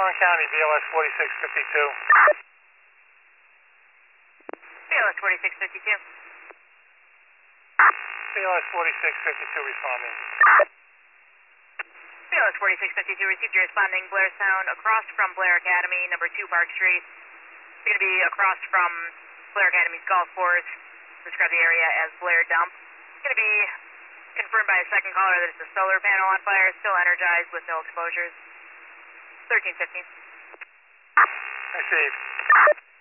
Swan County, BLS 4652. BLS 4652. BLS 4652 responding. BLS 4652 received your responding Blair Sound across from Blair Academy, number 2 Park Street. It's going to be across from Blair Academy's golf course. Describe the area as Blair Dump. It's going to be confirmed by a second caller that it's a solar panel on fire, still energized with no exposures. 1315. Received.